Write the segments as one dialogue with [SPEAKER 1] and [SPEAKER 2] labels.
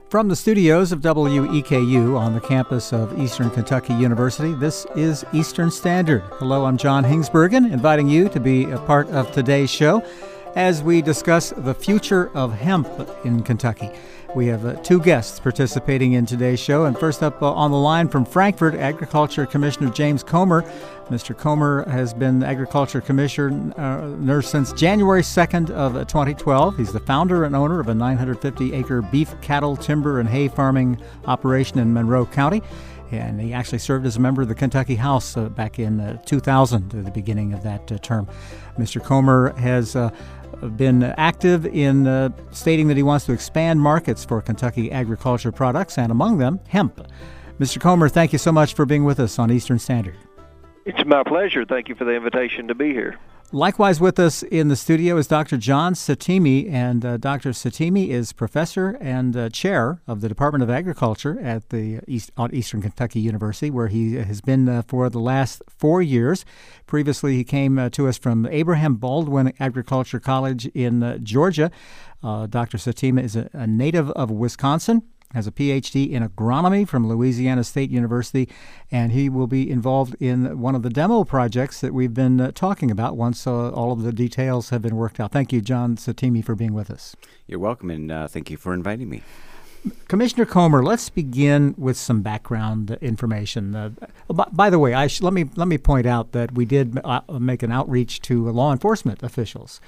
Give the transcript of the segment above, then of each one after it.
[SPEAKER 1] From the studios of WEKU on the campus of Eastern Kentucky University, this is Eastern Standard. Hello, I'm John Hingsbergen, inviting you to be a part of today's show as we discuss the future of hemp in Kentucky. We have two guests participating in today's show, and first up on the line from Frankfort, Agriculture Commissioner James Comer. Mr. Comer has been Agriculture Commissioner since January 2nd of 2012. He's the founder and owner of a 950-acre beef, cattle, timber, and hay farming operation in Monroe County. And he actually served as a member of the Kentucky House back in 2000, at the beginning of that term. Mr. Comer has been active in stating that he wants to expand markets for Kentucky agriculture products, and among them, hemp. Mr. Comer, thank you so much for being with us on Eastern Standard.
[SPEAKER 2] It's my pleasure. Thank you for the invitation to be here.
[SPEAKER 1] Likewise with us in the studio is Dr. John Satimi, and Dr. Satimi is professor and chair of the Department of Agriculture at Eastern Kentucky University, where he has been for the last 4 years. Previously, he came to us from Abraham Baldwin Agriculture College in Georgia. Dr. Satimi is a native of Wisconsin, has a Ph.D. in agronomy from Louisiana State University, and he will be involved in one of the demo projects that we've been talking about once all of the details have been worked out. Thank you, John Satimi, for being with us.
[SPEAKER 3] You're welcome, and thank you for inviting me.
[SPEAKER 1] Commissioner Comer, let's begin with some background information. By the way, let me point out that we did make an outreach to law enforcement officials.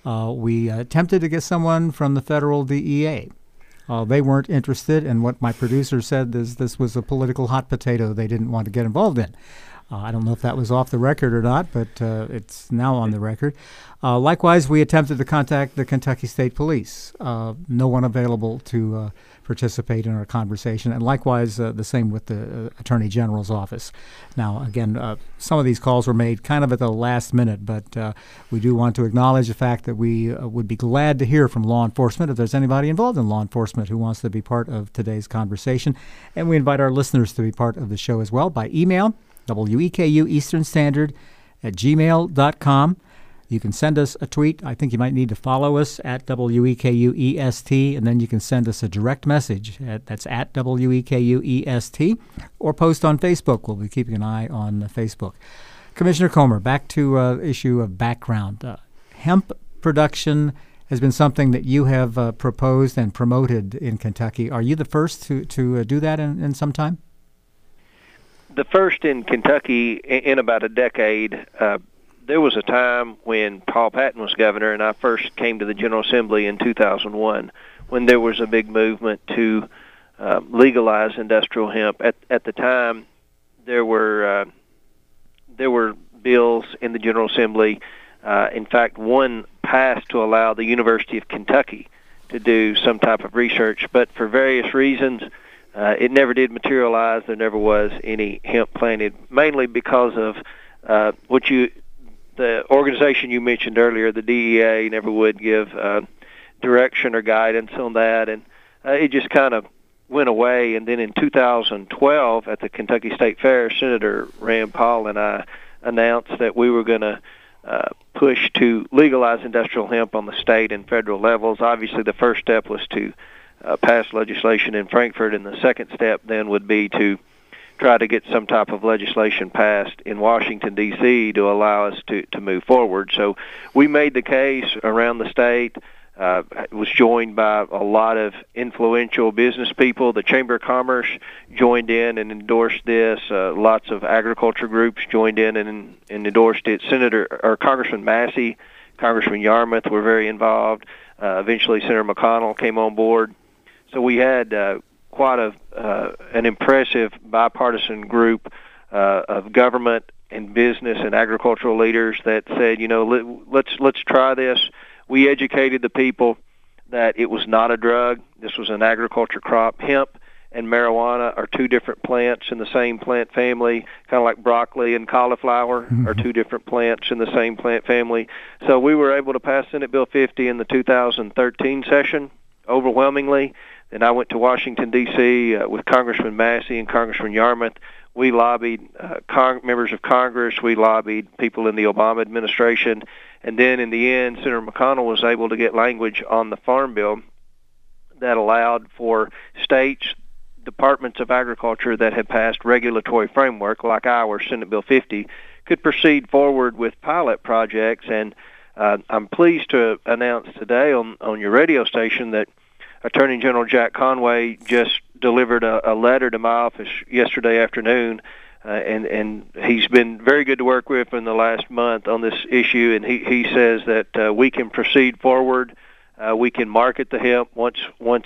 [SPEAKER 1] We attempted to get someone from the federal DEA. They weren't interested, and what my producer said is this was a political hot potato they didn't want to get involved in. I don't know if that was off the record or not, but it's now on the record. Likewise, we attempted to contact the Kentucky State Police. No one available to participate in our conversation, and likewise the same with the Attorney General's office. Now, again, some of these calls were made kind of at the last minute, but we do want to acknowledge the fact that we would be glad to hear from law enforcement if there's anybody involved in law enforcement who wants to be part of today's conversation. And we invite our listeners to be part of the show as well by email, WEKU Eastern Standard @gmail.com. You can send us a tweet. I think you might need to follow us at WEKUEST, and then you can send us a direct message. That's at WEKUEST, or post on Facebook. We'll be keeping an eye on Facebook. Commissioner Comer, back to the issue of background. Hemp production has been something that you have proposed and promoted in Kentucky. Are you the first to do that in some time?
[SPEAKER 2] The first in Kentucky in about a decade. There was a time when Paul Patton was governor, and I first came to the General Assembly in 2001, when there was a big movement to legalize industrial hemp. At the time, there were bills in the General Assembly. In fact, one passed to allow the University of Kentucky to do some type of research, but for various reasons, it never did materialize. There never was any hemp planted, mainly because of the organization you mentioned earlier, the DEA, never would give direction or guidance on that, and it just kind of went away. And then in 2012, at the Kentucky State Fair, Senator Rand Paul and I announced that we were going to push to legalize industrial hemp on the state and federal levels. Obviously, the first step was to pass legislation in Frankfort, and the second step then would be to try to get some type of legislation passed in Washington, D.C. to allow us to move forward. So we made the case around the state. It was joined by a lot of influential business people. The Chamber of Commerce joined in and endorsed this. Lots of agriculture groups joined in and endorsed it. Congressman Massey, Congressman Yarmouth were very involved. Eventually, Senator McConnell came on board. So we had quite an impressive bipartisan group of government and business and agricultural leaders that said, let's try this. We educated the people that it was not a drug. This was an agriculture crop. Hemp and marijuana are two different plants in the same plant family, kind of like broccoli and cauliflower are two different plants in the same plant family. So we were able to pass Senate Bill 50 in the 2013 session overwhelmingly. Then I went to Washington, D.C. With Congressman Massey and Congressman Yarmouth. We lobbied members of Congress. We lobbied people in the Obama administration. And then in the end, Senator McConnell was able to get language on the Farm Bill that allowed for states, departments of agriculture that had passed regulatory framework, like our Senate Bill 50, could proceed forward with pilot projects. And I'm pleased to announce today on your radio station that Attorney General Jack Conway just delivered a letter to my office yesterday afternoon, and he's been very good to work with in the last month on this issue, and he says that we can proceed forward. We can market the hemp once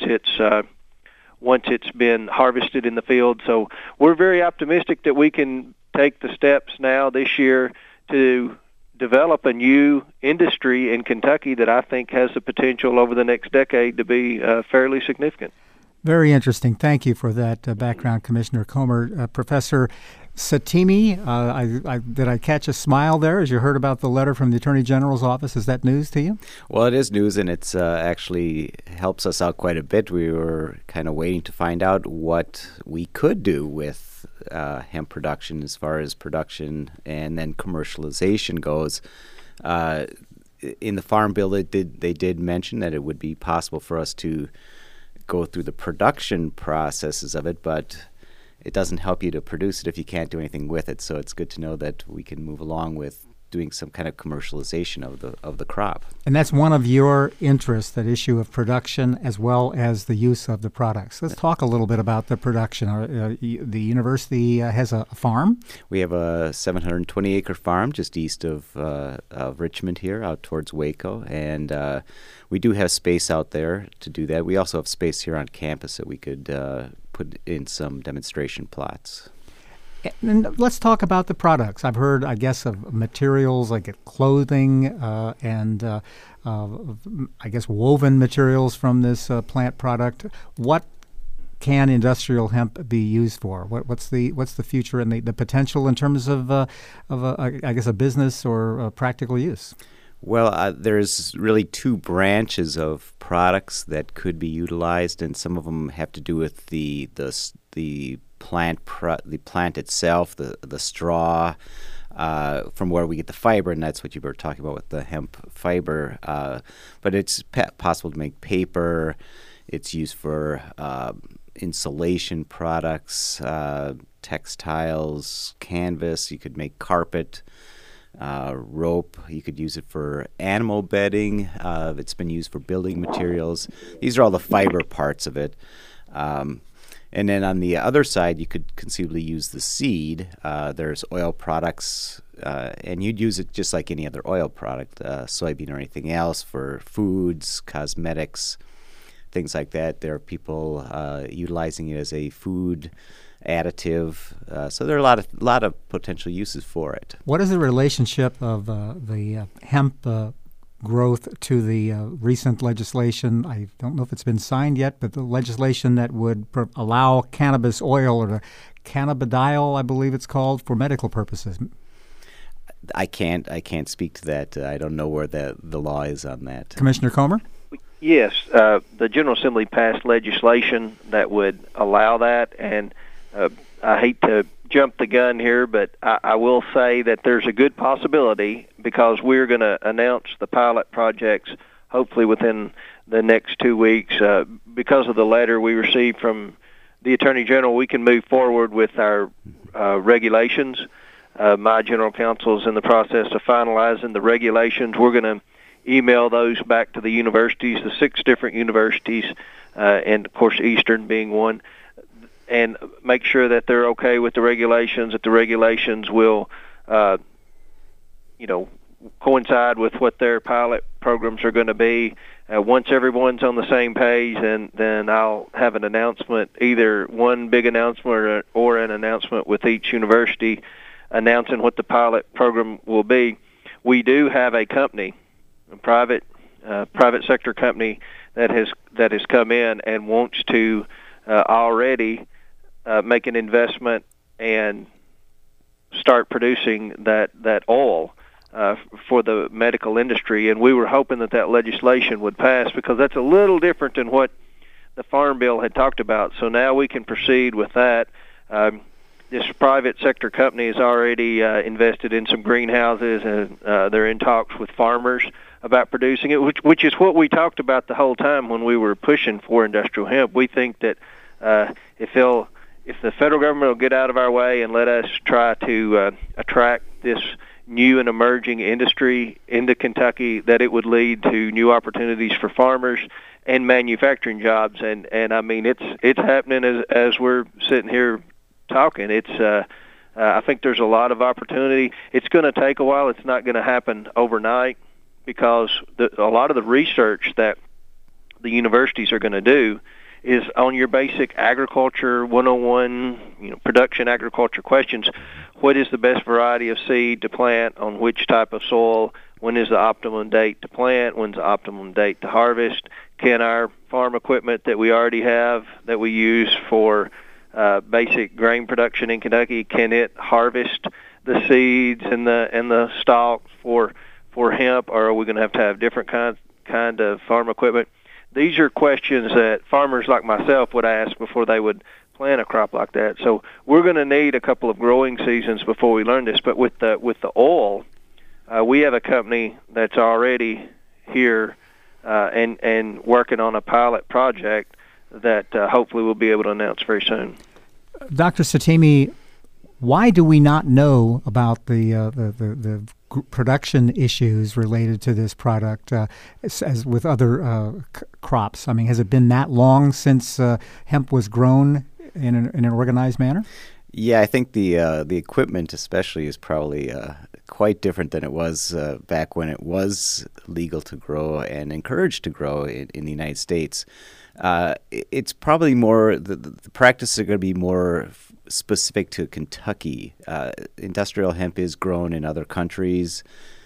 [SPEAKER 2] it's been harvested in the field. So we're very optimistic that we can take the steps now this year to develop a new industry in Kentucky that I think has the potential over the next decade to be fairly significant.
[SPEAKER 1] Very interesting. Thank you for that background, Commissioner Comer. Professor Satimi, did I catch a smile there as you heard about the letter from the Attorney General's office? Is that news to you?
[SPEAKER 3] Well, it is news, and it's actually helps us out quite a bit. We were kind of waiting to find out what we could do with hemp production as far as production and then commercialization goes. In the Farm Bill, they did mention that it would be possible for us to go through the production processes of it, but it doesn't help you to produce it if you can't do anything with it. So it's good to know that we can move along with doing some kind of commercialization of the crop.
[SPEAKER 1] And that's one of your interests, that issue of production as well as the use of the products. Let's talk a little bit about the production. The university has a farm.
[SPEAKER 3] We have a 720-acre farm just east of Richmond here, out towards Waco, and we do have space out there to do that. We also have space here on campus that we could put in some demonstration plots.
[SPEAKER 1] And let's talk about the products. I've heard, I guess, of materials like clothing and I guess woven materials from this plant product. What can industrial hemp be used for? What's the future and the potential in terms of I guess a business or a practical use?
[SPEAKER 3] Well, there's really two branches of products that could be utilized, and some of them have to do with the plant itself, the straw, from where we get the fiber, and that's what you were talking about with the hemp fiber. But it's possible to make paper. It's used for insulation products, textiles, canvas. You could make carpet. Rope. You could use it for animal bedding. It's been used for building materials. These are all the fiber parts of it. And then on the other side, you could conceivably use the seed. There's oil products, and you'd use it just like any other oil product, soybean or anything else, for foods, cosmetics, things like that. There are people utilizing it as a food additive. So there are a lot of potential uses for it.
[SPEAKER 1] What is the relationship of the hemp growth to the recent legislation? I don't know if it's been signed yet, but the legislation that would allow cannabis oil, or the cannabidiol, I believe it's called, for medical purposes.
[SPEAKER 3] I can't speak to that. I don't know where the law is on that.
[SPEAKER 1] Commissioner Comer?
[SPEAKER 2] Yes, the General Assembly passed legislation that would allow that, and I hate to jump the gun here, but I will say that there's a good possibility, because we're going to announce the pilot projects hopefully within the next 2 weeks. Because of the letter we received from the Attorney General, we can move forward with our regulations. My general counsel is in the process of finalizing the regulations. We're going to email those back to the universities, the 6 different universities, and of course Eastern being one, and make sure that they're okay with the regulations, that the regulations will, coincide with what their pilot programs are going to be. Once everyone's on the same page, then I'll have an announcement, either one big announcement or an announcement with each university announcing what the pilot program will be. We do have a company, a private sector company that has come in and wants to already make an investment and start producing that oil for the medical industry. And we were hoping that legislation would pass, because that's a little different than what the Farm Bill had talked about. So now we can proceed with that. This private sector company has already invested in some greenhouses, and they're in talks with farmers about producing it, which is what we talked about the whole time when we were pushing for industrial hemp. We think that if the federal government will get out of our way and let us try to attract this new and emerging industry into Kentucky, that it would lead to new opportunities for farmers and manufacturing jobs. And I mean, it's happening as we're sitting here talking. I think there's a lot of opportunity. It's going to take a while. It's not going to happen overnight, because a lot of the research that the universities are going to do is on your basic agriculture 101, production agriculture questions. What is the best variety of seed to plant on which type of soil? When is the optimum date to plant? When's the optimum date to harvest? Can our farm equipment that we already have, that we use for basic grain production in Kentucky, can it harvest the seeds and the stalks for hemp, or are we going to have different kind of farm equipment? These are questions that farmers like myself would ask before they would plant a crop like that. So we're going to need a couple of growing seasons before we learn this. But with the oil, we have a company that's already here and working on a pilot project that hopefully we'll be able to announce very soon.
[SPEAKER 1] Dr. Satemi, why do we not know about the production issues related to this product as with other crops? I mean, has it been that long since hemp was grown in an organized manner?
[SPEAKER 3] Yeah, I think the equipment especially is probably quite different than it was back when it was legal to grow and encouraged to grow in the United States. It's probably more, the practices are going to be more specific to Kentucky. Industrial hemp is grown in other countries.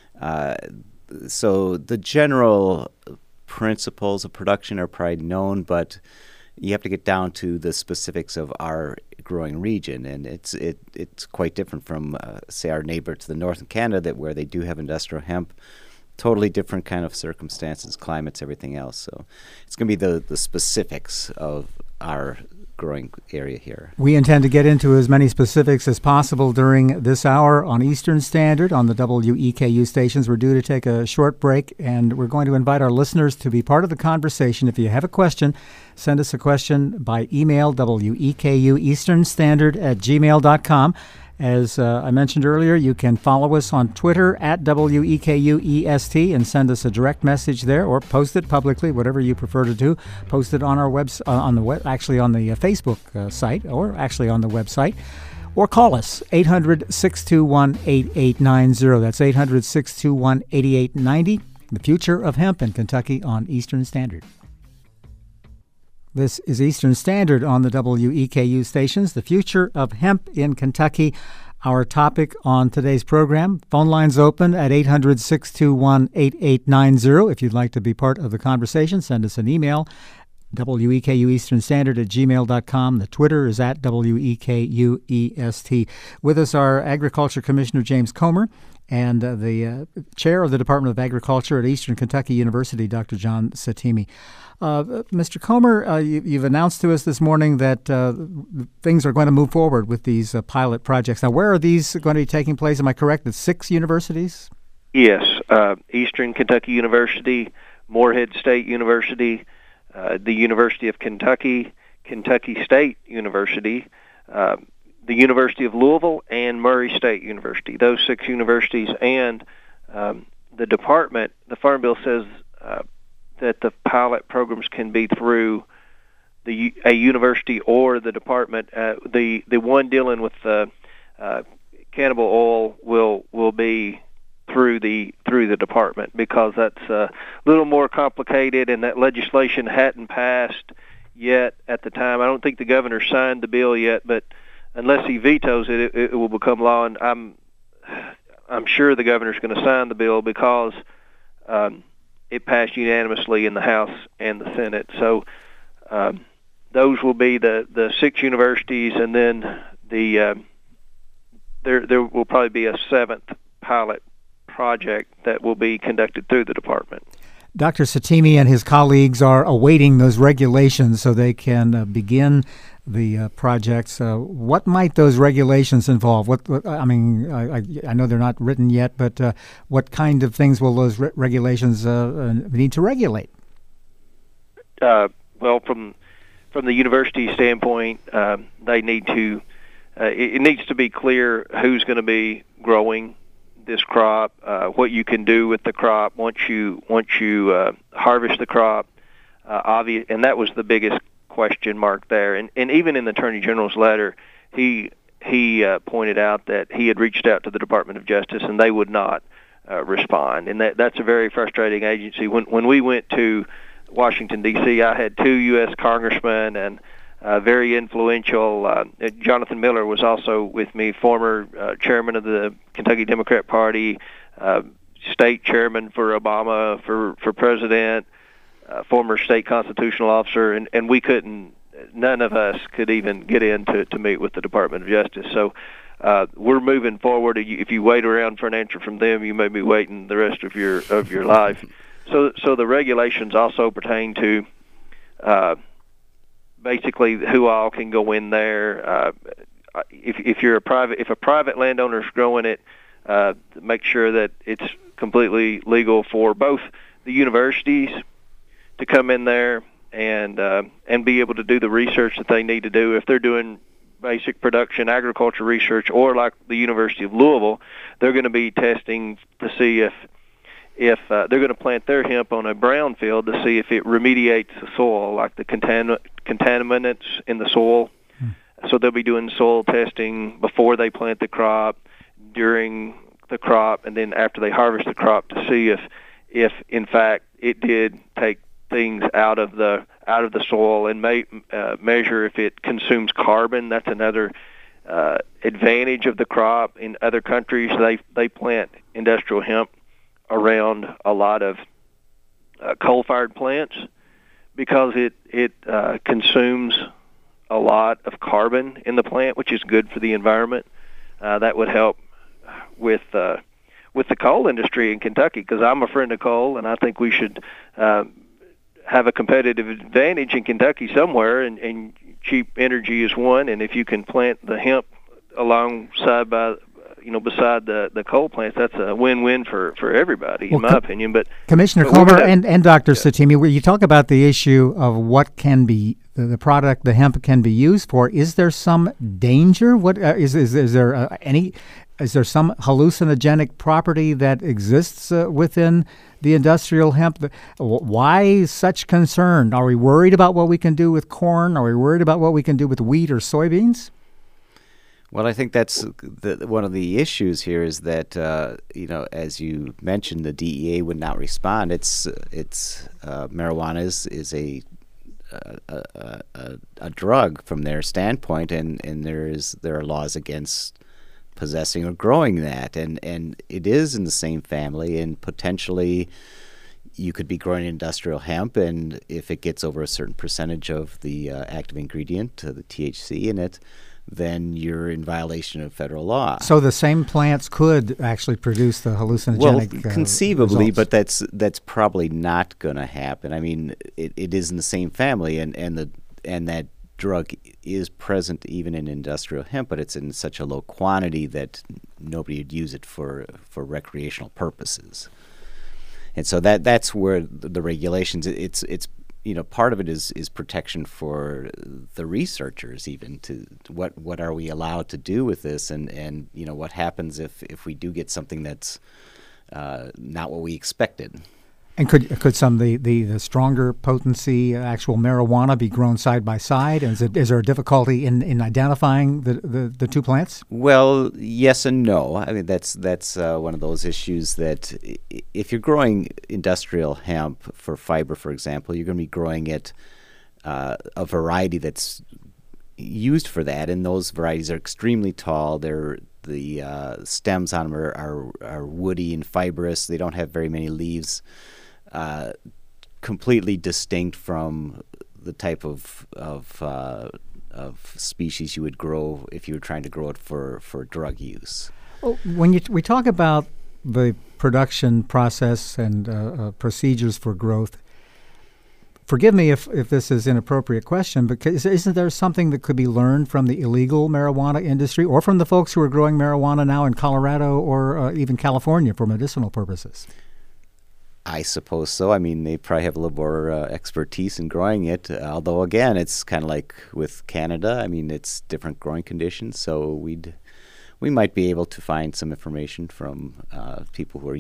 [SPEAKER 3] So the general principles of production are probably known, but you have to get down to the specifics of our growing region, and it's quite different from, say, our neighbor to the north in Canada, where they do have industrial hemp. Totally different kind of circumstances, climates, everything else. So it's going to be the specifics of our growing area here.
[SPEAKER 1] We intend to get into as many specifics as possible during this hour on Eastern Standard on the WEKU stations. We're due to take a short break, and we're going to invite our listeners to be part of the conversation. If you have a question, send us a question by email, WEKU Eastern Standard @gmail.com. As I mentioned earlier, you can follow us on Twitter @WEKUEST and send us a direct message there, or post it publicly, whatever you prefer to do. Post it on our on the Facebook site, or actually on the website, or call us 800-621-8890. That's 800-621-8890. The future of hemp in Kentucky on Eastern Standard. This is Eastern Standard on the WEKU stations, the future of hemp in Kentucky. Our topic on today's program. Phone lines open at 800-621-8890. If you'd like to be part of the conversation, send us an email, WEKU Eastern Standard @gmail.com. The Twitter is @WEKUEST. With us are Agriculture Commissioner James Comer and the Chair of the Department of Agriculture at Eastern Kentucky University, Dr. John Satemi. Mr. Comer, you've announced to us this morning that things are going to move forward with these pilot projects. Now, where are these going to be taking place? Am I correct? At 6 universities?
[SPEAKER 2] Yes. Eastern Kentucky University, Morehead State University, the University of Kentucky, Kentucky State University, the University of Louisville, and Murray State University. Those 6 universities, and the department, the Farm Bill says that the pilot programs can be through a university or the department. The one dealing with cannabis oil will be through the department, because that's a little more complicated, and that legislation hadn't passed yet at the time. I don't think the governor signed the bill yet, but unless he vetoes it, it will become law. And I'm sure the governor's going to sign the bill, because it passed unanimously in the House and the Senate. So those will be the 6 universities, and then there will probably be a 7th pilot project that will be conducted through the department.
[SPEAKER 1] Dr. Satimi and his colleagues are awaiting those regulations so they can begin the projects. What might those regulations involve? I mean, I know they're not written yet, but what kind of things will those regulations need to regulate?
[SPEAKER 2] Well, from the university standpoint, they need to. It needs to be clear who's going to be growing this crop, what you can do with the crop once you harvest the crop. Obvious, and that was the biggest question mark there. And even in the Attorney General's letter, he pointed out that he had reached out to the Department of Justice and they would not respond. And that's a very frustrating agency. When we went to Washington, D.C., I had 2 U.S. congressmen and very influential. Jonathan Miller was also with me, former chairman of the Kentucky Democrat Party, state chairman for Obama for president, former state constitutional officer, and we couldn't. None of us could even get in to meet with the Department of Justice. So we're moving forward. If you wait around for an answer from them, you may be waiting the rest of your life. So the regulations also pertain to basically who all can go in there. If a private landowner is growing it, make sure that it's completely legal for both the universities to come in there and be able to do the research that they need to do. If they're doing basic production agriculture research, or like the University of Louisville, they're going to be testing to see if they're going to plant their hemp on a brown field to see if it remediates the soil, like the contaminants in the soil. So they'll be doing soil testing before they plant the crop, during the crop, and then after they harvest the crop to see if in fact it did take things out of the soil, and measure if it consumes carbon. That's another advantage of the crop. In other countries, they plant industrial hemp around a lot of coal-fired plants because it consumes a lot of carbon in the plant, which is good for the environment. That would help with the coal industry in Kentucky, because I'm a friend of coal, and I think we should have a competitive advantage in Kentucky somewhere, and cheap energy is one. And if you can plant the hemp alongside beside the coal plants, that's a win-win for everybody, in my opinion. But
[SPEAKER 1] Commissioner Comer and Dr. Satimi, where you talk about the issue of what can be the product the hemp can be used for, is there some danger? What is there is there some hallucinogenic property that exists within the industrial hemp? Why such concern? Are we worried about what we can do with corn? Are we worried about what we can do with wheat or soybeans?
[SPEAKER 3] Well, I think that's one of the issues here is that as you mentioned, the DEA would not respond. It's marijuana is a drug from their standpoint, and there are laws against possessing or growing that, and it is in the same family, and potentially you could be growing industrial hemp, and if it gets over a certain percentage of the active ingredient, the THC in it, then you're in violation of federal law.
[SPEAKER 1] So the same plants could actually produce the hallucinogenic
[SPEAKER 3] conceivably,
[SPEAKER 1] results.
[SPEAKER 3] but that's probably not going to happen. I mean, it is in the same family, and that drug is present even in industrial hemp, but it's in such a low quantity that nobody would use it for recreational purposes. And so that's where the regulations. It's part of it is protection for the researchers, even to what are we allowed to do with this, and what happens if we do get something that's not what we expected.
[SPEAKER 1] And could some the stronger potency actual marijuana be grown side by side? Is there a difficulty in identifying the two plants?
[SPEAKER 3] Well, yes and no. I mean, that's one of those issues that if you're growing industrial hemp for fiber, for example, you're going to be growing it a variety that's used for that, and those varieties are extremely tall. The stems on them are woody and fibrous. They don't have very many leaves. Completely distinct from the type of species you would grow if you were trying to grow it for drug use.
[SPEAKER 1] Well, when we talk about the production process and procedures for growth. Forgive me if this is an inappropriate question, but isn't there something that could be learned from the illegal marijuana industry or from the folks who are growing marijuana now in Colorado or even California for medicinal purposes?
[SPEAKER 3] I suppose so. I mean, they probably have a little more expertise in growing it. Although, again, it's kind of like with Canada. I mean, it's different growing conditions, so we might be able to find some information from people who are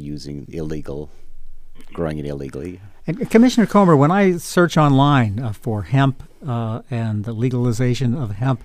[SPEAKER 3] growing it illegally.
[SPEAKER 1] And Commissioner Comer, when I search online for hemp and the legalization of hemp,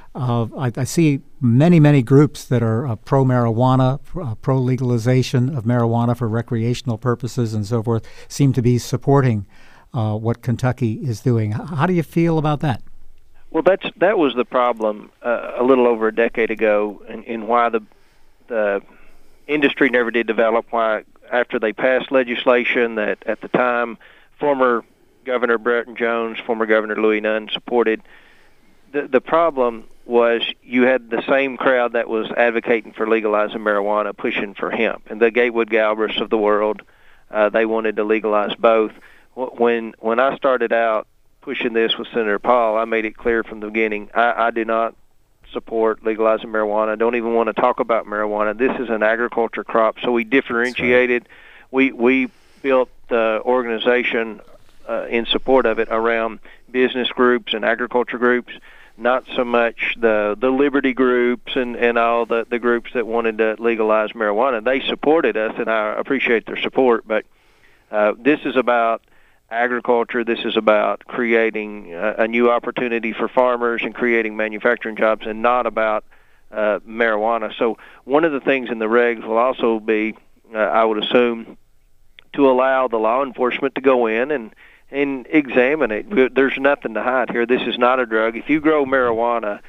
[SPEAKER 1] I see many groups that are pro-marijuana, pro-legalization of marijuana for recreational purposes and so forth, seem to be supporting what Kentucky is doing. How do you feel about that?
[SPEAKER 2] Well, that was the problem a little over a decade ago, and why the industry never did develop. Why, after they passed legislation that at the time former Governor Breton Jones, former Governor Louis Nunn supported, the problem was you had the same crowd that was advocating for legalizing marijuana pushing for hemp, and the Gatewood Galbraiths of the world, they wanted to legalize both. When I started out pushing this with Senator Paul, I made it clear from the beginning, I do not support legalizing marijuana. I don't even want to talk about marijuana. This is an agriculture crop, so we differentiated. Right. We built the organization in support of it around business groups and agriculture groups, not so much the liberty groups and all the groups that wanted to legalize marijuana. They supported us, and I appreciate their support, but this is about agriculture. This is about creating a new opportunity for farmers and creating manufacturing jobs, and not about marijuana. So one of the things in the regs will also be, I would assume, to allow the law enforcement to go in and examine it. There's nothing to hide here. This is not a drug. If you grow marijuana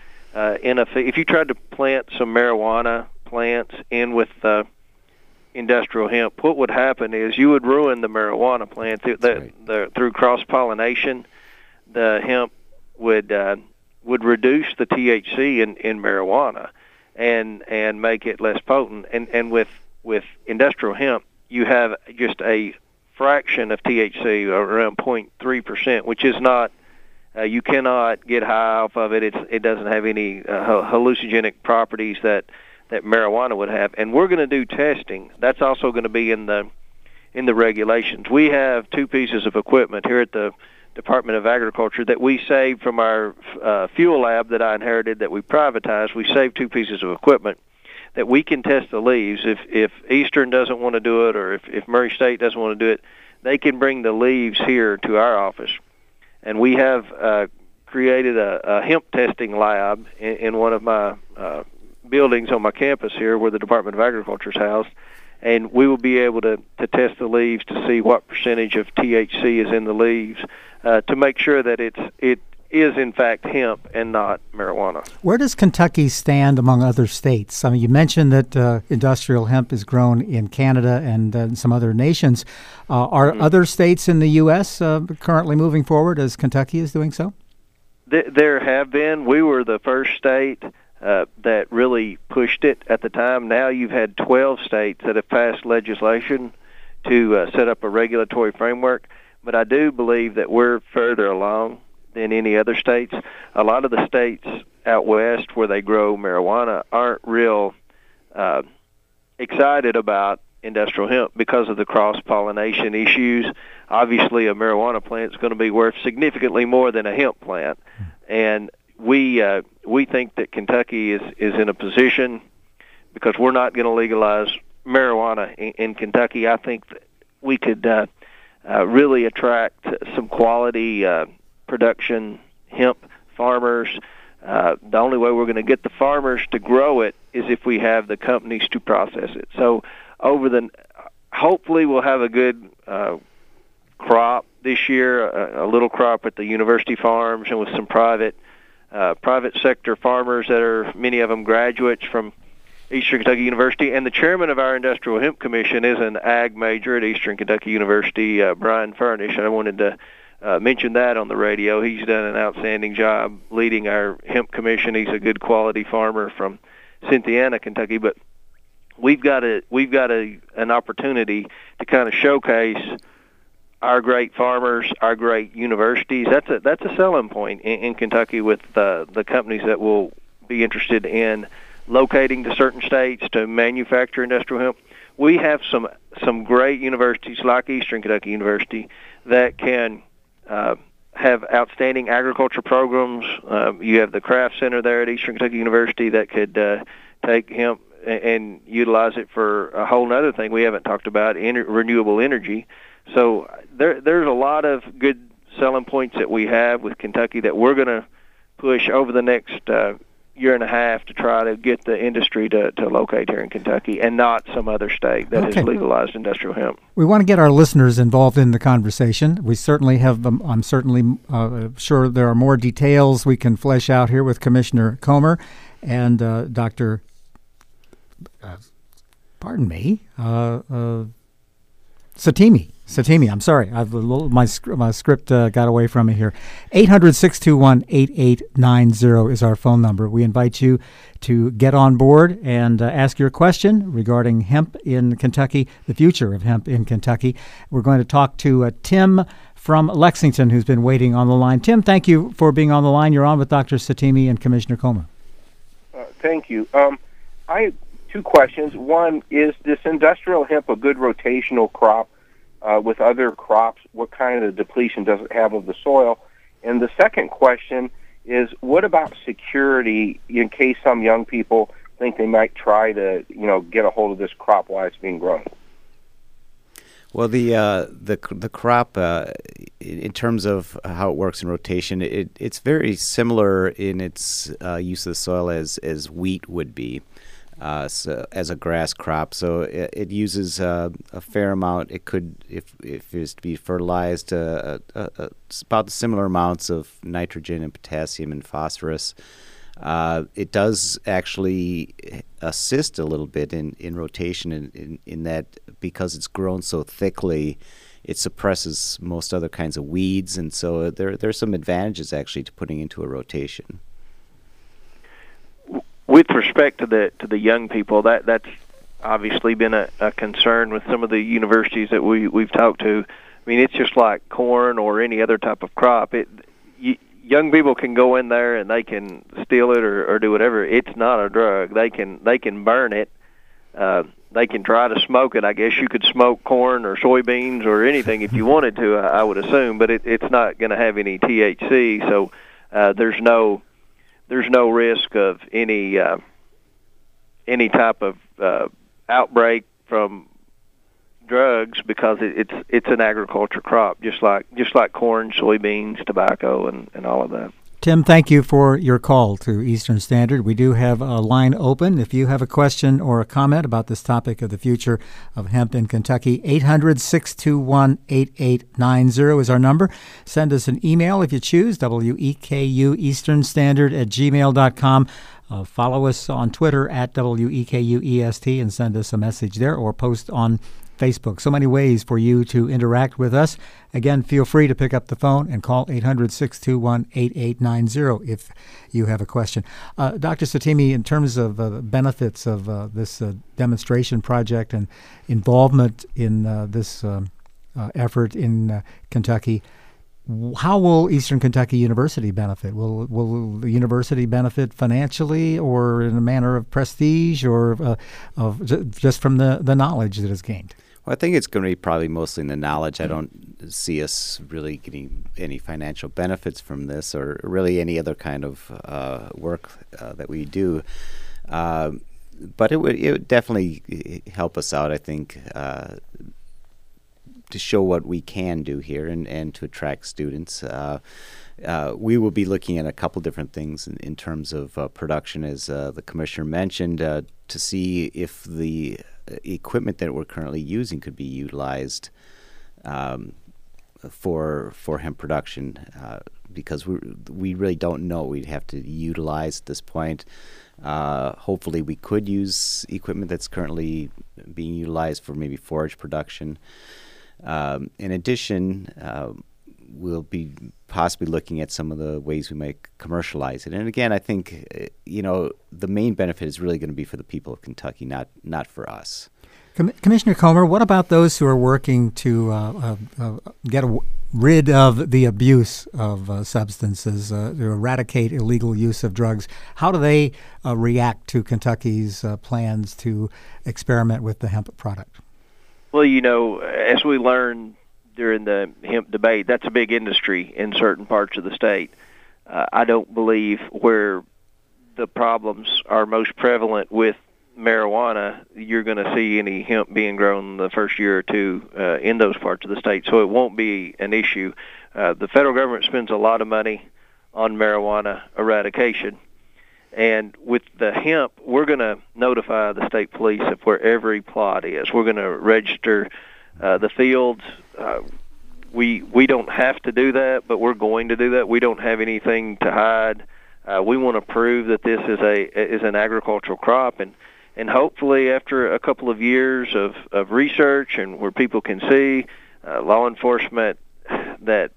[SPEAKER 2] if you tried to plant some marijuana plants in with industrial hemp, what would happen is you would ruin the marijuana plant. Through cross-pollination, the hemp would reduce the THC in marijuana and make it less potent. And with industrial hemp, you have just a fraction of THC, around 0.3%, which is not, you cannot get high off of it. It doesn't have any hallucinogenic properties that marijuana would have. And we're going to do testing. That's also going to be in the regulations. We have two pieces of equipment here at the Department of Agriculture that we saved from our fuel lab that I inherited that we privatized. We saved two pieces of equipment that we can test the leaves. If Eastern doesn't want to do it, or if Murray State doesn't want to do it, they can bring the leaves here to our office. And we have created a hemp testing lab in one of my buildings on my campus here where the Department of Agriculture is housed, and we will be able to test the leaves to see what percentage of THC is in the leaves to make sure that it is in fact hemp and not marijuana.
[SPEAKER 1] Where does Kentucky stand among other states? I mean, you mentioned that industrial hemp is grown in Canada and some other nations. Are other states in the U.S. Currently moving forward as Kentucky is doing so?
[SPEAKER 2] There have been. We were the first state that really pushed it at the time. Now you've had 12 states that have passed legislation to set up a regulatory framework, but I do believe that we're further along than any other states. A lot of the states out west where they grow marijuana aren't real excited about industrial hemp because of the cross-pollination issues. Obviously, a marijuana plant is going to be worth significantly more than a hemp plant, and we think that Kentucky is in a position, because we're not going to legalize marijuana in Kentucky. I think that we could really attract some quality production hemp farmers. The only way we're going to get the farmers to grow it is if we have the companies to process it. So hopefully we'll have a good crop this year, a little crop at the university farms and with some private sector farmers that are, many of them graduates from Eastern Kentucky University. And the chairman of our Industrial Hemp Commission is an ag major at Eastern Kentucky University, Brian Furnish. I wanted to mention that on the radio. He's done an outstanding job leading our hemp commission. He's a good quality farmer from Cynthiana, Kentucky. But an opportunity to kind of showcase our great farmers, our great universities. That's a selling point in Kentucky with the companies that will be interested in locating to certain states to manufacture industrial hemp. We have some great universities like Eastern Kentucky University that can have outstanding agriculture programs. You have the Craft Center there at Eastern Kentucky University that could take hemp and utilize it for a whole other thing we haven't talked about, renewable energy. So there's a lot of good selling points that we have with Kentucky that we're going to push over the next year and a half to try to get the industry to locate here in Kentucky and not some other state that has legalized industrial hemp.
[SPEAKER 1] We want to get our listeners involved in the conversation. We certainly have them. I'm certainly sure there are more details we can flesh out here with Commissioner Comer and Dr. Satemi, I'm sorry. My script got away from me here. 800-621-8890 is our phone number. We invite you to get on board and ask your question regarding hemp in Kentucky, the future of hemp in Kentucky. We're going to talk to Tim from Lexington, who's been waiting on the line. Tim, thank you for being on the line. You're on with Dr. Satemi and Commissioner Comer.
[SPEAKER 4] Thank you. I have two questions. One, is this industrial hemp a good rotational crop with other crops? What kind of depletion does it have of the soil? And the second question is, what about security in case some young people think they might try to, get a hold of this crop while it's being grown?
[SPEAKER 3] Well, the crop, in terms of how it works in rotation, it's very similar in its use of the soil as wheat would be. So as a grass crop, so it uses a fair amount. It could, if it was to be fertilized, about similar amounts of nitrogen and potassium and phosphorus. It does actually assist a little bit in rotation in that because it's grown so thickly, it suppresses most other kinds of weeds, and so there's some advantages actually to putting into a rotation.
[SPEAKER 2] With respect to the young people, that's obviously been a concern with some of the universities that we've talked to. I mean, it's just like corn or any other type of crop. Young people can go in there and they can steal it or do whatever. It's not a drug. They can burn it. They can try to smoke it. I guess you could smoke corn or soybeans or anything if you wanted to, I would assume, but it's not going to have any THC. So there's no risk of any type of outbreak from drugs because it's an agriculture crop, just like corn, soybeans, tobacco, and all of that.
[SPEAKER 1] Tim, thank you for your call to Eastern Standard. We do have a line open. If you have a question or a comment about this topic of the future of hemp in Kentucky, 800-621-8890 is our number. Send us an email if you choose, WEKU Eastern Standard @gmail.com. Follow us on Twitter @WEKUEST and send us a message there or post on Facebook. So many ways for you to interact with us. Again, feel free to pick up the phone and call 800-621-8890 if you have a question. Dr. Satemi, in terms of the benefits of this demonstration project and involvement in this effort in Kentucky, how will Eastern Kentucky University benefit? Will the university benefit financially or in a manner of prestige or just from the knowledge that is gained?
[SPEAKER 3] Well, I think it's going to be probably mostly in the knowledge. I don't see us really getting any financial benefits from this or really any other kind of work that we do. But it would definitely help us out, I think, to show what we can do here and to attract students. We will be looking at a couple different things in terms of production, as the commissioner mentioned, to see if the equipment that we're currently using could be utilized for hemp production, because we really don't know. We'd have to utilize at this point. Hopefully we could use equipment that's currently being utilized for maybe forage production. In addition, we'll be possibly looking at some of the ways we might commercialize it. And again, I think the main benefit is really going to be for the people of Kentucky, not for us.
[SPEAKER 1] Commissioner Comer, what about those who are working to get rid of the abuse of substances, to eradicate illegal use of drugs? How do they react to Kentucky's plans to experiment with the hemp product?
[SPEAKER 2] Well, as we learned during the hemp debate, that's a big industry in certain parts of the state. I don't believe where the problems are most prevalent with marijuana, you're going to see any hemp being grown the first year or two in those parts of the state, so it won't be an issue. The federal government spends a lot of money on marijuana eradication, and with the hemp, we're going to notify the state police of where every plot is. We're going to register the fields. We don't have to do that, but we're going to do that. We don't have anything to hide. We want to prove that this is an agricultural crop, and hopefully after a couple of years of research and where people can see law enforcement that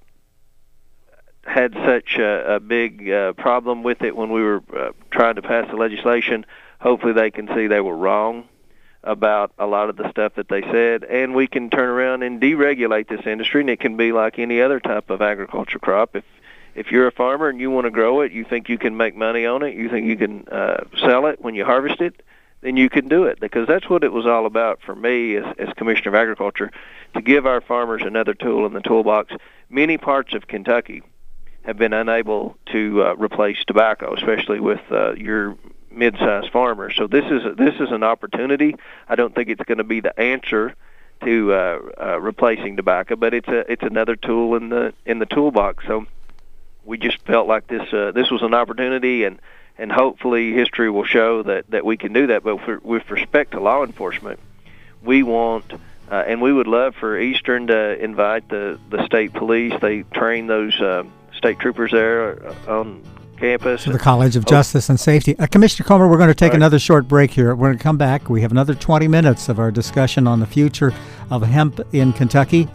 [SPEAKER 2] had such a big problem with it when we were trying to pass the legislation, hopefully they can see they were wrong about a lot of the stuff that they said, and we can turn around and deregulate this industry, and it can be like any other type of agriculture crop. If you're a farmer and you want to grow it, you think you can make money on it, you think you can sell it when you harvest it, then you can do it, because that's what it was all about for me as Commissioner of Agriculture, to give our farmers another tool in the toolbox. Many parts of Kentucky have been unable to replace tobacco, especially with your mid-sized farmers. So this is an opportunity. I don't think it's going to be the answer to replacing tobacco, but it's another tool in the toolbox. So we just felt like this was an opportunity, and hopefully history will show that we can do that. But with respect to law enforcement, we want and we would love for Eastern to invite the state police. They train those state troopers there on campus.
[SPEAKER 1] To the College of Justice and Safety. Commissioner Comer, we're going to take another short break here. We're going to come back. We have another 20 minutes of our discussion on the future of hemp in Kentucky.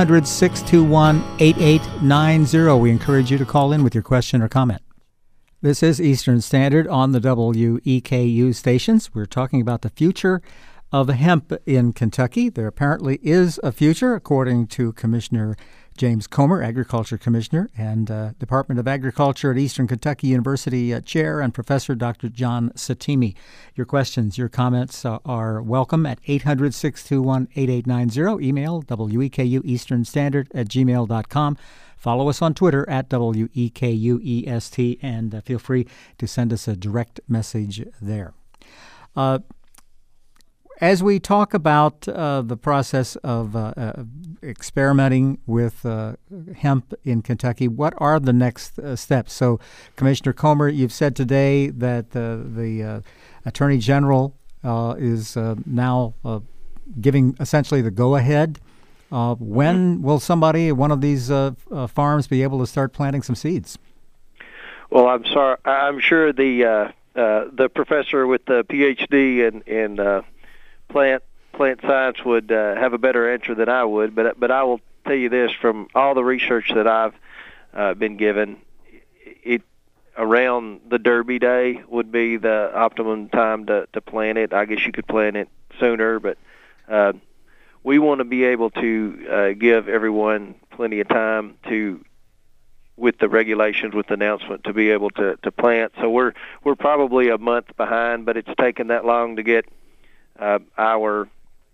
[SPEAKER 1] 800-621-8890. We encourage you to call in with your question or comment. This is Eastern Standard on the WEKU stations. We're talking about the future of hemp in Kentucky. There apparently is a future, according to Commissioner James Comer, Agriculture Commissioner, and Department of Agriculture at Eastern Kentucky University Chair and Professor Dr. John Satimi. Your questions, your comments are welcome at 800-621-8890. Email WEKUEasternStandard@gmail.com. Follow us on Twitter at WEKUEST, and feel free to send us a direct message there. As we talk about the process of experimenting with hemp in Kentucky, what are the next steps? So, Commissioner Comer, you've said today that the Attorney General is now giving essentially the go-ahead. When will one of these farms be able to start planting some seeds?
[SPEAKER 2] Well, I'm sure the professor with the PhD in plant science would have a better answer than I would, but I will tell you this: from all the research that I've been given, it around the Derby Day would be the optimum time to plant it. I guess you could plant it sooner, but we want to be able to give everyone plenty of time with the regulations, with the announcement, to be able to plant. So we're probably a month behind, but it's taken that long to get our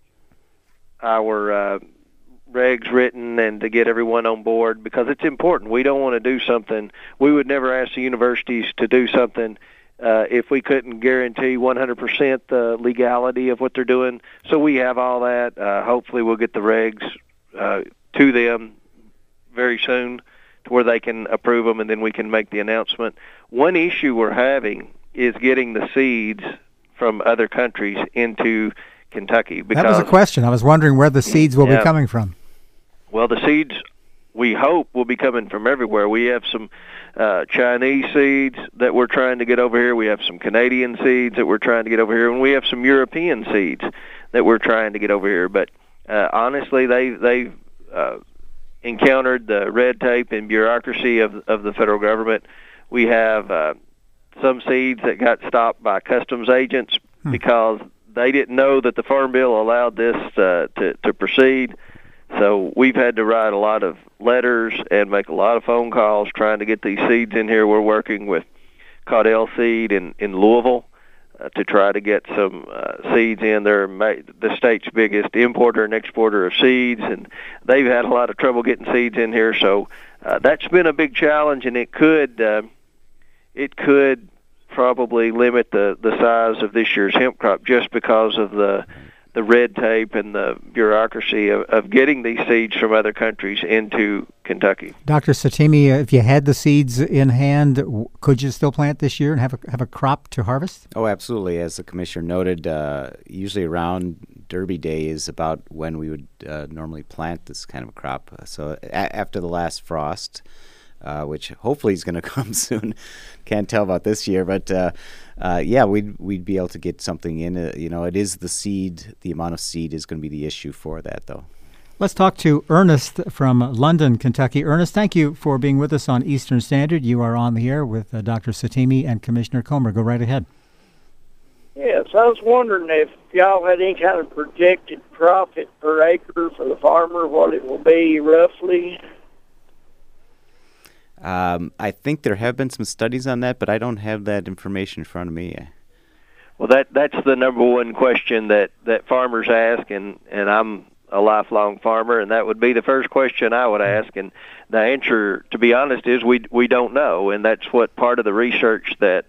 [SPEAKER 2] regs written and to get everyone on board, because it's important. We don't want to do something. We would never ask the universities to do something if we couldn't guarantee 100% the legality of what they're doing. So we have all that. Hopefully we'll get the regs to them very soon to where they can approve them, and then we can make the announcement. One issue we're having is getting the seeds from other countries into Kentucky. Because,
[SPEAKER 1] that was a question. I was wondering where the seeds will be coming from.
[SPEAKER 2] Well, the seeds, we hope, will be coming from everywhere. We have some Chinese seeds that we're trying to get over here. We have some Canadian seeds that we're trying to get over here, and we have some European seeds that we're trying to get over here. But honestly, they've encountered the red tape and bureaucracy of the federal government. We have some seeds that got stopped by customs agents because they didn't know that the Farm Bill allowed this to proceed. So we've had to write a lot of letters and make a lot of phone calls trying to get these seeds in here. We're working with Caudell Seed in Louisville to try to get some seeds in. They're the state's biggest importer and exporter of seeds, and they've had a lot of trouble getting seeds in here. So that's been a big challenge, and it could probably limit the size of this year's hemp crop just because of the red tape and the bureaucracy of getting these seeds from other countries into Kentucky.
[SPEAKER 1] Dr. Satemi, if you had the seeds in hand, could you still plant this year and have a crop to harvest?
[SPEAKER 3] Oh, absolutely. As the commissioner noted, usually around Derby Day is about when we would normally plant this kind of a crop. So after the last frost, which hopefully is going to come soon. Can't tell about this year, but yeah, we'd be able to get something in. It is the seed. The amount of seed is going to be the issue for that, though.
[SPEAKER 1] Let's talk to Ernest from London, Kentucky. Ernest, thank you for being with us on Eastern Standard. You are on the air with Dr. Satemi and Commissioner Comer. Go right ahead.
[SPEAKER 5] Yes, I was wondering if y'all had any kind of projected profit per acre for the farmer, what it will be roughly.
[SPEAKER 3] I think there have been some studies on that, but I don't have that information in front of me.
[SPEAKER 2] Well, that's the number one question that farmers ask, and I'm a lifelong farmer, and that would be the first question I would ask. And the answer, to be honest, is we don't know, and that's what part of the research that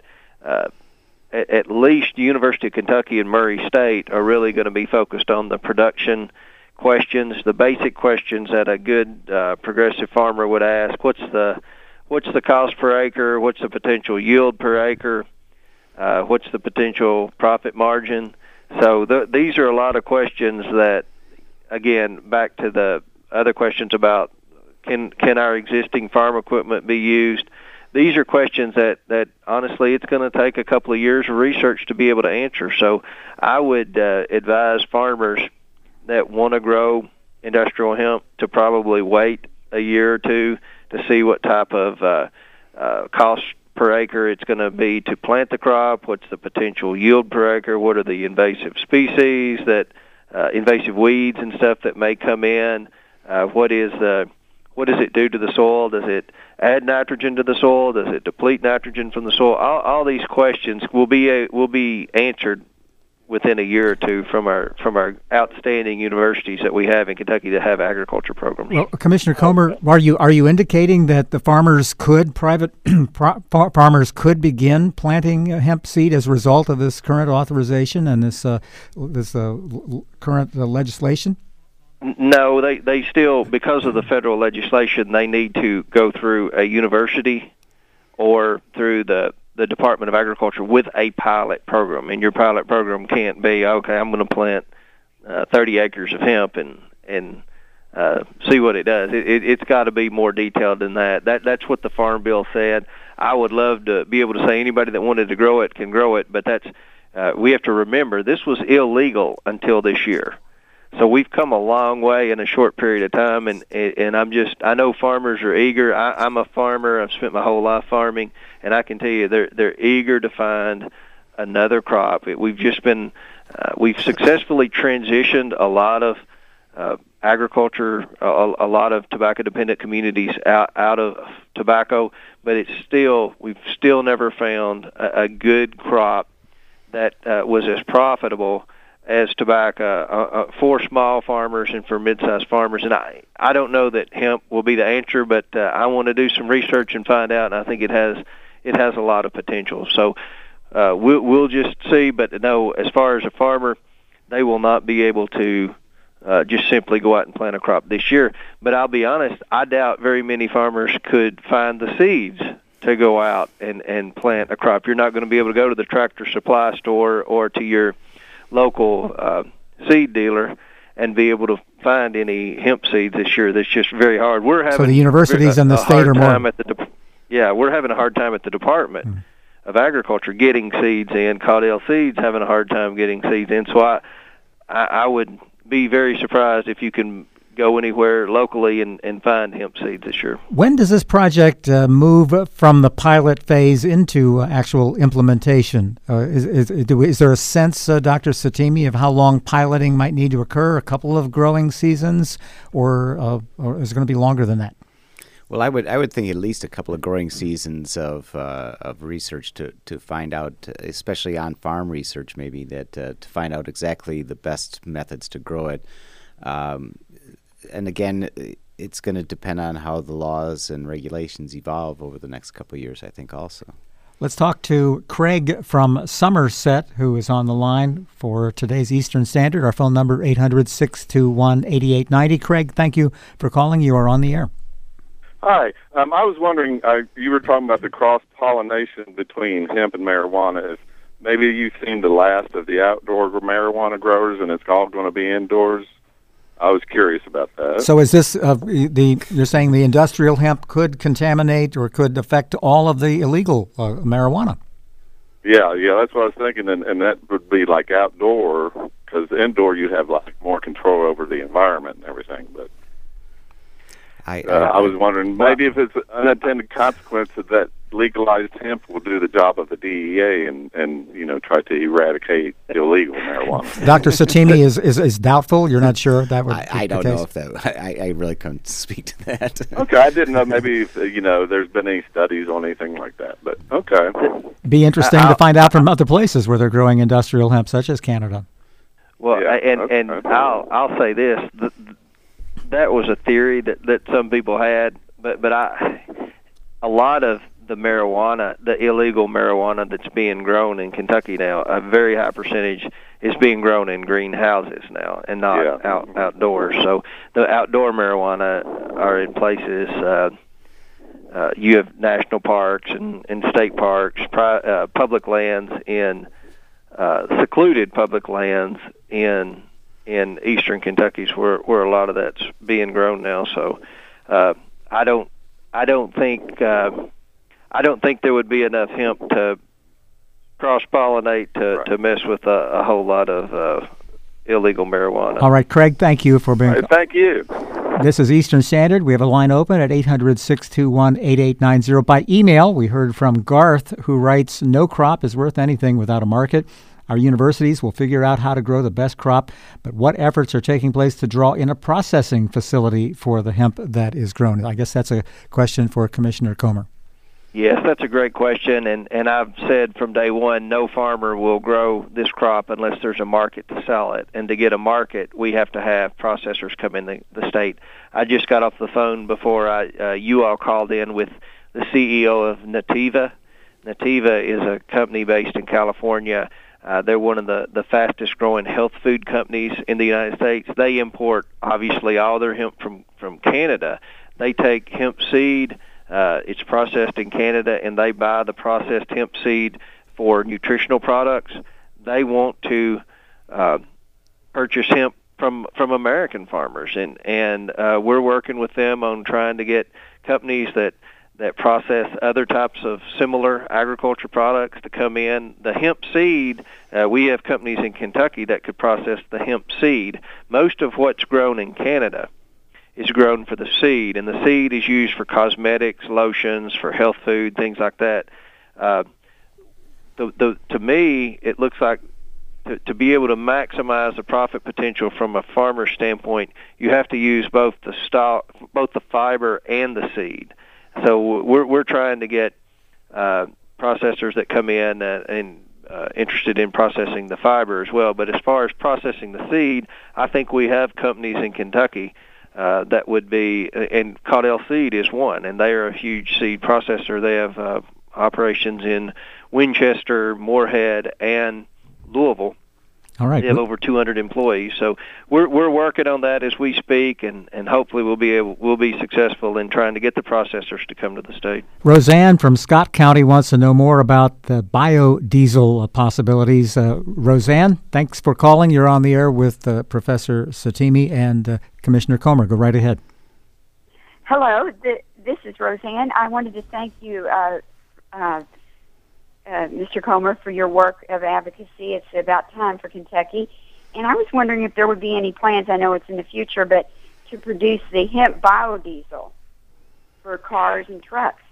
[SPEAKER 2] at least the University of Kentucky and Murray State are really going to be focused on the production questions, the basic questions that a good progressive farmer would ask. What's the cost per acre? What's the potential yield per acre? What's the potential profit margin? So these are a lot of questions that, again, back to the other questions about can our existing farm equipment be used? These are questions that honestly it's going to take a couple of years of research to be able to answer. So I would advise farmers that want to grow industrial hemp to probably wait a year or two to see what type of cost per acre it's going to be to plant the crop, what's the potential yield per acre, what are the invasive species, invasive weeds and stuff that may come in, what does it do to the soil, does it add nitrogen to the soil, does it deplete nitrogen from the soil? All these questions will be answered within a year or two from our outstanding universities that we have in Kentucky that have agriculture programs.
[SPEAKER 1] Well, Commissioner Comer, are you indicating that the private farmers could begin planting hemp seed as a result of this current authorization and this current legislation?
[SPEAKER 2] No, they still, because of the federal legislation, they need to go through a university or through the Department of Agriculture with a pilot program. And your pilot program can't be, okay, I'm going to plant 30 acres of hemp and see what it does. It's got to be more detailed than that. That's what the Farm Bill said. I would love to be able to say anybody that wanted to grow it can grow it, but we have to remember this was illegal until this year. So we've come a long way in a short period of time, and I know farmers are eager. I'm a farmer. I've spent my whole life farming, and I can tell you they're eager to find another crop. We've successfully transitioned a lot of agriculture, a lot of tobacco-dependent communities out of tobacco, but we've still never found a good crop that was as profitable as tobacco for small farmers and for mid-sized farmers. And I don't know that hemp will be the answer, but I want to do some research and find out, and I think it has a lot of potential. So we'll just see, but no, as far as a farmer, they will not be able to just simply go out and plant a crop this year. But I'll be honest, I doubt very many farmers could find the seeds to go out and plant a crop. You're not going to be able to go to the Tractor Supply store or to your local seed dealer and be able to find any hemp seeds this year. That's just very hard.
[SPEAKER 1] So the universities in the state are more.
[SPEAKER 2] We're having a hard time at the Department of Agriculture getting seeds in. Caudell Seeds having a hard time getting seeds in. So I would be very surprised if you can go anywhere locally and find hemp seeds this year.
[SPEAKER 1] When does this project move from the pilot phase into actual implementation? Is there a sense, Dr. Satimi, of how long piloting might need to occur? A couple of growing seasons, or is it going to be longer than that?
[SPEAKER 3] Well, I would think at least a couple of growing seasons of research to find out, especially on farm research, maybe that to find out exactly the best methods to grow it. And again, it's going to depend on how the laws and regulations evolve over the next couple of years, I think, also.
[SPEAKER 1] Let's talk to Craig from Somerset, who is on the line for today's Eastern Standard. Our phone number, 800-621-8890. Craig, thank you for calling. You are on the air.
[SPEAKER 6] Hi. I was wondering, you were talking about the cross-pollination between hemp and marijuana. If maybe you've seen the last of the outdoor marijuana growers and it's all going to be indoors. I was curious about that.
[SPEAKER 1] So is this you're saying the industrial hemp could contaminate or could affect all of the illegal marijuana?
[SPEAKER 6] Yeah, that's what I was thinking, and that would be like outdoor, because indoor you'd have like more control over the environment and everything. But I was wondering maybe if it's an unintended consequence of that legalized hemp will do the job of the DEA and try to eradicate illegal marijuana.
[SPEAKER 1] Dr. Satimi is doubtful. You're not sure that would.
[SPEAKER 3] I don't know if that. I really couldn't speak to that.
[SPEAKER 6] Okay, I didn't know maybe if there's been any studies on anything like that. But okay,
[SPEAKER 1] be interesting to find out from other places where they're growing industrial hemp, such as Canada.
[SPEAKER 2] Well, and I'll say this: that was a theory that some people had, but a lot of the marijuana, the illegal marijuana that's being grown in Kentucky now, a very high percentage is being grown in greenhouses now and not outdoors. So the outdoor marijuana are in places, you have national parks and state parks, public lands in secluded public lands in eastern Kentucky where a lot of that's being grown now. So I don't think there would be enough hemp to cross-pollinate to mess with a whole lot of illegal marijuana.
[SPEAKER 1] All right, Craig, thank you for being...
[SPEAKER 6] Thank you.
[SPEAKER 1] This is Eastern Standard. We have a line open at 800-621-8890. By email, we heard from Garth, who writes, "No crop is worth anything without a market. Our universities will figure out how to grow the best crop, but what efforts are taking place to draw in a processing facility for the hemp that is grown?" I guess that's a question for Commissioner Comer.
[SPEAKER 2] Yes, that's a great question, and I've said from day one, no farmer will grow this crop unless there's a market to sell it. And to get a market, we have to have processors come in the state. I just got off the phone before you all called in with the CEO of Nativa. Nativa is a company based in California. They're one of the fastest growing health food companies in the United States. They import, obviously, all their hemp from Canada. They take hemp seed, it's processed in Canada, and they buy the processed hemp seed for nutritional products. They want to purchase hemp from American farmers, and we're working with them on trying to get companies that process other types of similar agriculture products to come in. The hemp seed, we have companies in Kentucky that could process the hemp seed. Most of what's grown in Canada is grown for the seed, and the seed is used for cosmetics, lotions, for health food, things like that. To me, it looks like to be able to maximize the profit potential from a farmer's standpoint, you have to use both the fiber and the seed. So we're trying to get processors that come in and interested in processing the fiber as well. But as far as processing the seed, I think we have companies in Kentucky that would be, and Caudell Seed is one, and they are a huge seed processor. They have operations in Winchester, Moorhead, and Louisville.
[SPEAKER 1] All right.
[SPEAKER 2] They have over 200 employees, so we're working on that as we speak, and hopefully we'll be successful in trying to get the processors to come to the state.
[SPEAKER 1] Roseanne from Scott County wants to know more about the biodiesel possibilities. Roseanne, thanks for calling. You're on the air with Professor Satimi and Commissioner Comer. Go right ahead.
[SPEAKER 7] Hello, this is Roseanne. I wanted to thank you, Mr. Comer, for your work of advocacy. It's about time for Kentucky. And I was wondering if there would be any plans, I know it's in the future, but to produce the hemp biodiesel for cars and trucks?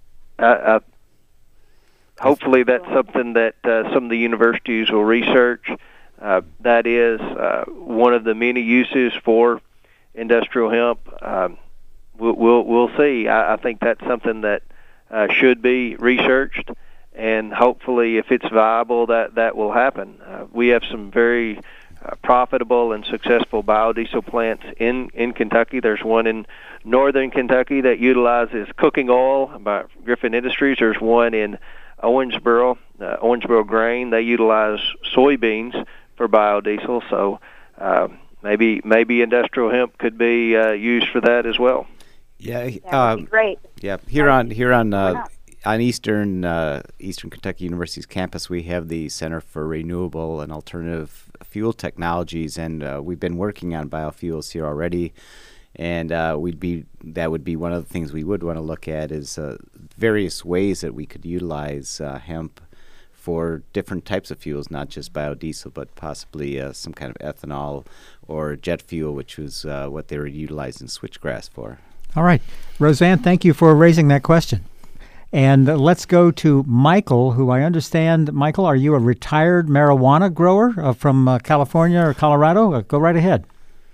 [SPEAKER 2] Hopefully that's something that some of the universities will research. That is one of the many uses for industrial hemp. We'll see. I think that's something that should be researched, and hopefully if it's viable, that will happen. We have some very profitable and successful biodiesel plants in Kentucky. There's one in northern Kentucky that utilizes cooking oil by Griffin Industries. There's one in Owensboro Grain. They utilize soybeans for biodiesel. So maybe industrial hemp could be used for that as well.
[SPEAKER 3] Yeah,
[SPEAKER 7] that would be great.
[SPEAKER 3] Yeah, here on Eastern Kentucky University's campus, we have the Center for Renewable and Alternative Fuel Technologies, and we've been working on biofuels here already. And that would be one of the things we would want to look at is various ways that we could utilize hemp for different types of fuels, not just biodiesel, but possibly some kind of ethanol or jet fuel, which was what they were utilizing switchgrass for.
[SPEAKER 1] All right. Roseanne, thank you for raising that question. And let's go to Michael, who I understand, Michael, are you a retired marijuana grower from California or Colorado? Go right ahead.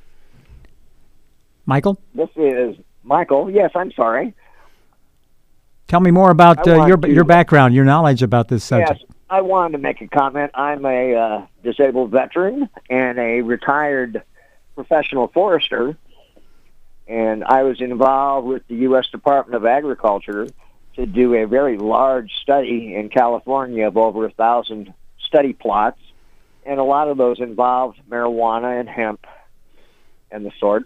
[SPEAKER 1] Michael?
[SPEAKER 8] This is Michael. Yes, I'm sorry.
[SPEAKER 1] Tell me more about your background, your knowledge about this subject.
[SPEAKER 8] Yes, I wanted to make a comment. I'm a disabled veteran and a retired professional forester, and I was involved with the U.S. Department of Agriculture to do a very large study in California of over 1,000 study plots, and a lot of those involved marijuana and hemp and the sort.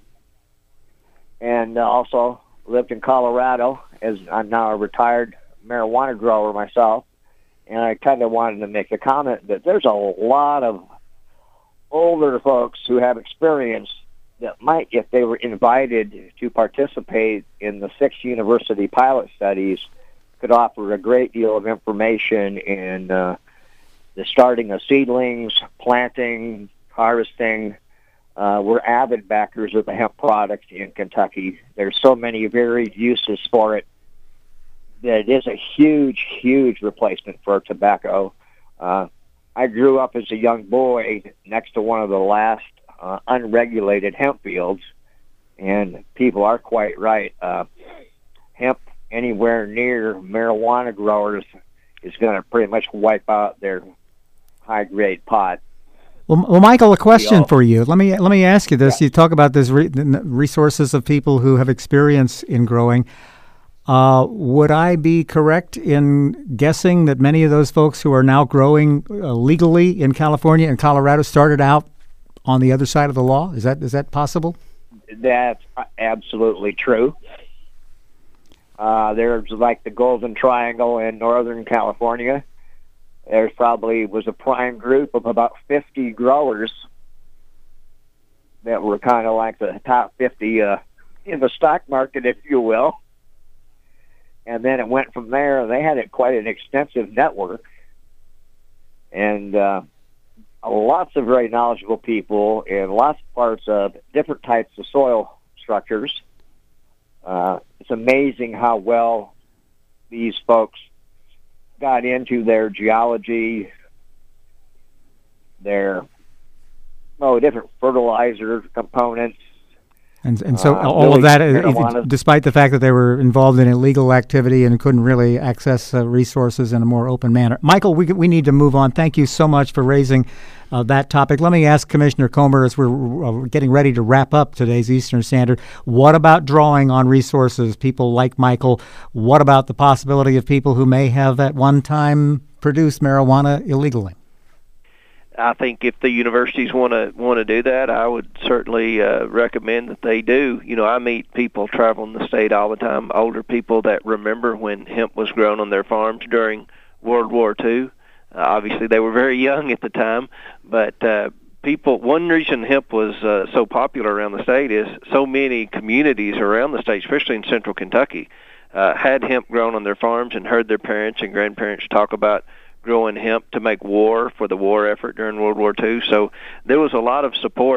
[SPEAKER 8] And also lived in Colorado, as I'm now a retired marijuana grower myself, and I kind of wanted to make a comment that there's a lot of older folks who have experience that might, if they were invited to participate in the 6 university pilot studies, could offer a great deal of information in the starting of seedlings, planting, harvesting. We're avid backers of the hemp product in Kentucky. There's so many varied uses for it that it is a huge, huge replacement for tobacco. I grew up as a young boy next to one of the last unregulated hemp fields, and people are quite right. Hemp anywhere near marijuana growers is going to pretty much wipe out their high-grade pot.
[SPEAKER 1] Well, Michael, a question for you. Let me ask you this. Yeah. You talk about this resources of people who have experience in growing. Would I be correct in guessing that many of those folks who are now growing legally in California and Colorado started out on the other side of the law? Is that possible?
[SPEAKER 8] That's absolutely true. There's like the Golden Triangle in Northern California. There probably was a prime group of about 50 growers that were kind of like the top 50 in the stock market, if you will. And then it went from there. They had quite an extensive network. And lots of very knowledgeable people in lots of parts of different types of soil structures. It's amazing how well these folks got into their geology, their different fertilizer components.
[SPEAKER 1] And so all of that, despite the fact that they were involved in illegal activity and couldn't really access resources in a more open manner. Michael, we need to move on. Thank you so much for raising that topic. Let me ask Commissioner Comer, as we're getting ready to wrap up today's Eastern Standard, what about drawing on resources, people like Michael? What about the possibility of people who may have at one time produced marijuana illegally?
[SPEAKER 2] I think if the universities want to do that, I would certainly recommend that they do. You know, I meet people traveling the state all the time, older people that remember when hemp was grown on their farms during World War II. Obviously, they were very young at the time, but one reason hemp was so popular around the state is so many communities around the state, especially in central Kentucky, had hemp grown on their farms and heard their parents and grandparents talk about growing hemp to make war for the war effort during World War II. So there was a lot of support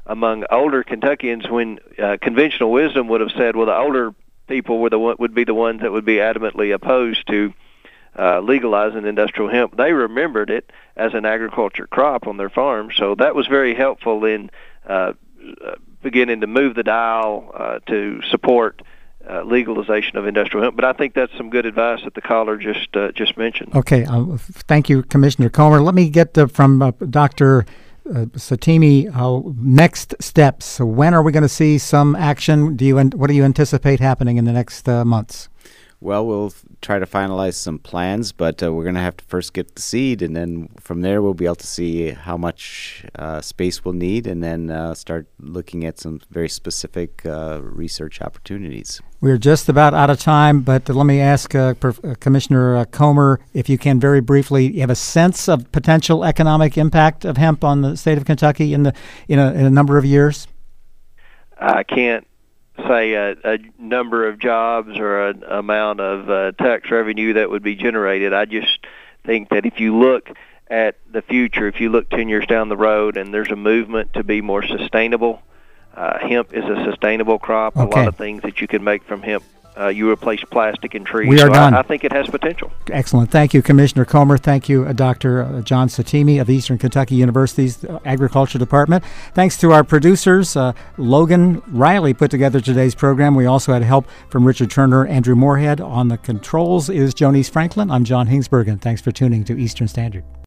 [SPEAKER 2] among older Kentuckians when conventional wisdom would have said, well, the older people would be the ones that would be adamantly opposed to legalizing industrial hemp. They remembered it as an agriculture crop on their farm, so that was very helpful in beginning to move the dial to support legalization of industrial hemp. But I think that's some good advice that the caller just mentioned.
[SPEAKER 1] Okay, thank you, Commissioner Comer. Let me get from Dr. Satemi, next steps. So when are we going to see some action? What do you anticipate happening in the next months?
[SPEAKER 3] Well, we'll try to finalize some plans, but we're going to have to first get the seed, and then from there we'll be able to see how much space we'll need, and then start looking at some very specific research opportunities.
[SPEAKER 1] We're just about out of time, but let me ask Commissioner Comer, if you can very briefly, you have a sense of potential economic impact of hemp on the state of Kentucky in a number of years?
[SPEAKER 2] I can't say a number of jobs or an amount of tax revenue that would be generated. I just think that if you look at the future, if you look 10 years down the road and there's a movement to be more sustainable, hemp is a sustainable crop.
[SPEAKER 1] Okay.
[SPEAKER 2] A lot of things that you can make from hemp. You replace plastic and trees.
[SPEAKER 1] We are done.
[SPEAKER 2] I think it has potential.
[SPEAKER 1] Excellent. Thank you, Commissioner Comer. Thank you, Dr. John Satemi of Eastern Kentucky University's Agriculture Department. Thanks to our producers. Logan Riley put together today's program. We also had help from Richard Turner, Andrew Moorhead. On the controls is Jonice Franklin. I'm John Hingsberg, and thanks for tuning to Eastern Standard.